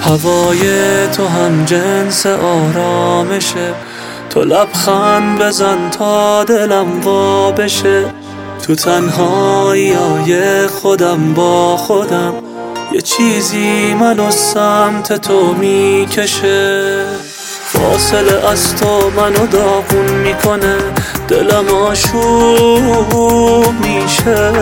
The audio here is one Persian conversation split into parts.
هوای تو هم جنس آرامشه، تو لبخند بزن تا دلم وا بشه. تو تنهایی خودم با خودم، یه چیزی منو سمت تو میکشه. فاصله از تو منو داغون میکنه، دلم آشوب میشه.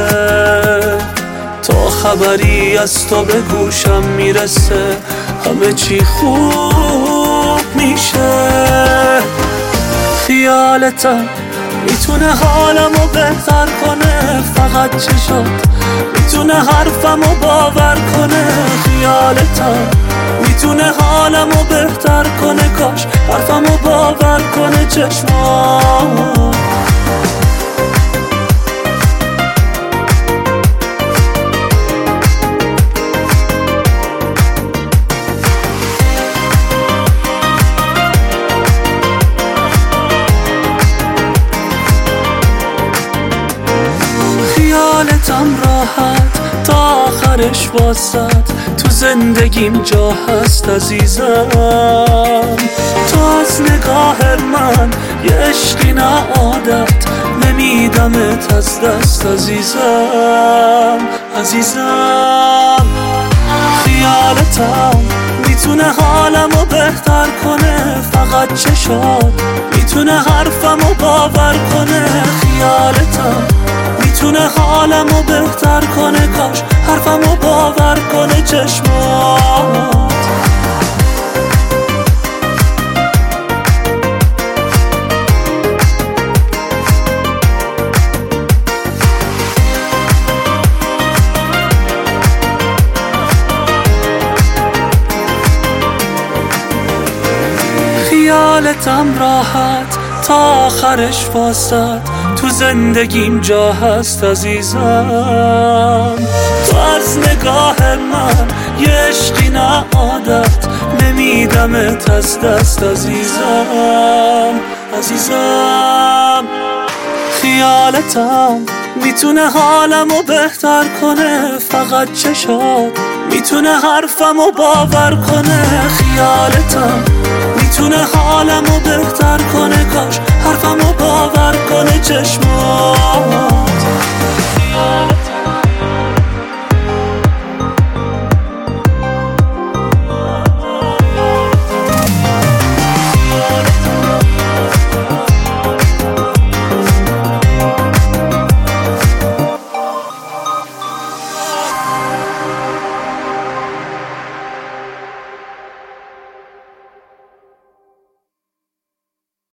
تا خبری از تو به گوشم میرسه، همه چی خوب میشه. خیالتم میتونه حالمو بهتر کنه، فقط چشات میتونه حرفمو باور کنه. خیالتم میتونه حالمو بهتر کنه، کاش حرفمو باور کنه چشمات. خیالتم راحت تا آخرش واسط، تو زندگیم جا هست عزیزم. تو از نگاه من یه عشقی نه عادت، نمیدمت از دست عزیزم. خیالتم میتونه حالمو بهتر کنه، فقط چشات میتونه حرفمو باور کنه. خیالتم میتونه حالمو بهتر کنه، کاش حرفمو باور کنه چشمات. خیالتم راحت تا آخرش واسط، تو زندگیم جا هست عزیزم. تو از نگاه من یه عشقی نه عادت، نمیدمت از دست عزیزم. خیالتم میتونه حالمو بهتر کنه، فقط چشات میتونه حرفمو باور کنه. خیالتم میتونه حالمو بهتر کنه، کاش حرفمو باور کنه چشمات.